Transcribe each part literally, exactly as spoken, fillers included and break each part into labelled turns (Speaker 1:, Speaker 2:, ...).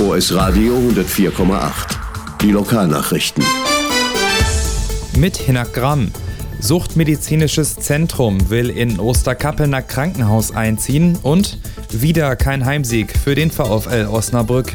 Speaker 1: O S Radio hundertvier Komma acht. Die Lokalnachrichten.
Speaker 2: Mit Hinak Gramm. Suchtmedizinisches Zentrum will in Osterkappelner Krankenhaus einziehen und wieder kein Heimsieg für den VfL Osnabrück.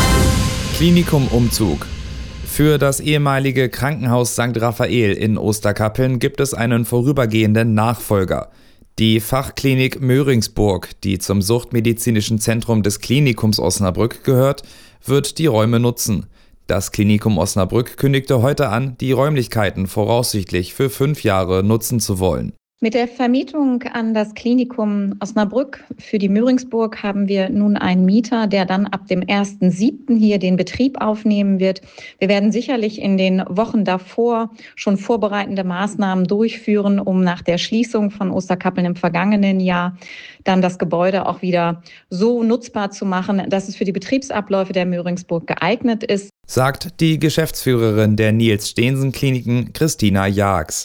Speaker 2: Klinikumumzug. Für das ehemalige Krankenhaus Sankt Raphael in Osterkappeln gibt es einen vorübergehenden Nachfolger. Die Fachklinik Möhringsburg, die zum Suchtmedizinischen Zentrum des Klinikums Osnabrück gehört, wird die Räume nutzen. Das Klinikum Osnabrück kündigte heute an, die Räumlichkeiten voraussichtlich für fünf Jahre nutzen zu wollen.
Speaker 3: Mit der Vermietung an das Klinikum Osnabrück für die Möhringsburg haben wir nun einen Mieter, der dann ab dem ersten siebten hier den Betrieb aufnehmen wird. Wir werden sicherlich in den Wochen davor schon vorbereitende Maßnahmen durchführen, um nach der Schließung von Osterkappeln im vergangenen Jahr dann das Gebäude auch wieder so nutzbar zu machen, dass es für die Betriebsabläufe der Möhringsburg geeignet ist,
Speaker 2: sagt die Geschäftsführerin der Niels-Steensen-Kliniken, Christina Jaags.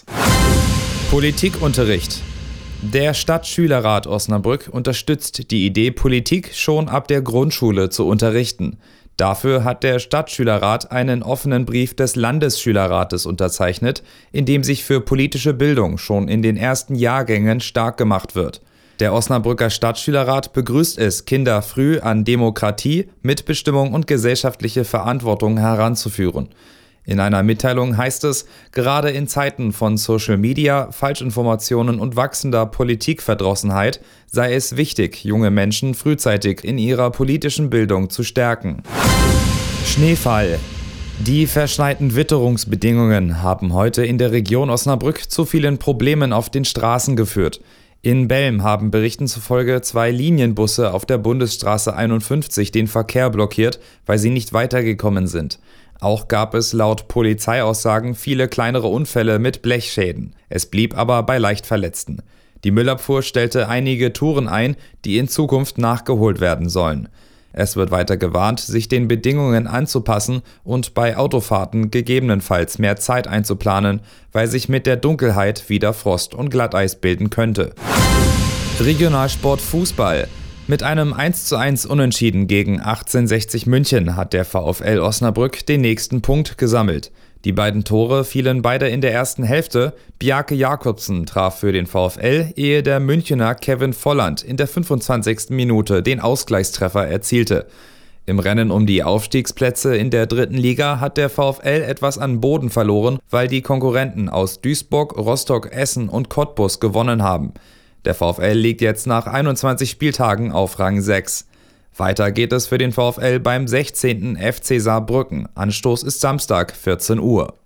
Speaker 2: Politikunterricht. Der Stadtschülerrat Osnabrück unterstützt die Idee, Politik schon ab der Grundschule zu unterrichten. Dafür hat der Stadtschülerrat einen offenen Brief des Landesschülerrates unterzeichnet, in dem sich für politische Bildung schon in den ersten Jahrgängen stark gemacht wird. Der Osnabrücker Stadtschülerrat begrüßt es, Kinder früh an Demokratie, Mitbestimmung und gesellschaftliche Verantwortung heranzuführen. In einer Mitteilung heißt es, gerade in Zeiten von Social Media, Falschinformationen und wachsender Politikverdrossenheit sei es wichtig, junge Menschen frühzeitig in ihrer politischen Bildung zu stärken. Schneefall. Die verschneiten Witterungsbedingungen haben heute in der Region Osnabrück zu vielen Problemen auf den Straßen geführt. In Belm haben Berichten zufolge zwei Linienbusse auf der Bundesstraße einundfünfzig den Verkehr blockiert, weil sie nicht weitergekommen sind. Auch gab es laut Polizeiaussagen viele kleinere Unfälle mit Blechschäden. Es blieb aber bei Leichtverletzten. Die Müllabfuhr stellte einige Touren ein, die in Zukunft nachgeholt werden sollen. Es wird weiter gewarnt, sich den Bedingungen anzupassen und bei Autofahrten gegebenenfalls mehr Zeit einzuplanen, weil sich mit der Dunkelheit wieder Frost und Glatteis bilden könnte. Regionalsport Fußball. Mit einem eins zu eins Unentschieden gegen achtzehnhundertsechzig München hat der VfL Osnabrück den nächsten Punkt gesammelt. Die beiden Tore fielen beide in der ersten Hälfte. Bjarke Jakobsen traf für den VfL, ehe der Münchener Kevin Volland in der fünfundzwanzigsten Minute den Ausgleichstreffer erzielte. Im Rennen um die Aufstiegsplätze in der dritten Liga hat der VfL etwas an Boden verloren, weil die Konkurrenten aus Duisburg, Rostock, Essen und Cottbus gewonnen haben. Der VfL liegt jetzt nach einundzwanzig Spieltagen auf Rang sechs. Weiter geht es für den VfL beim sechzehnten F C Saarbrücken. Anstoß ist Samstag, vierzehn Uhr.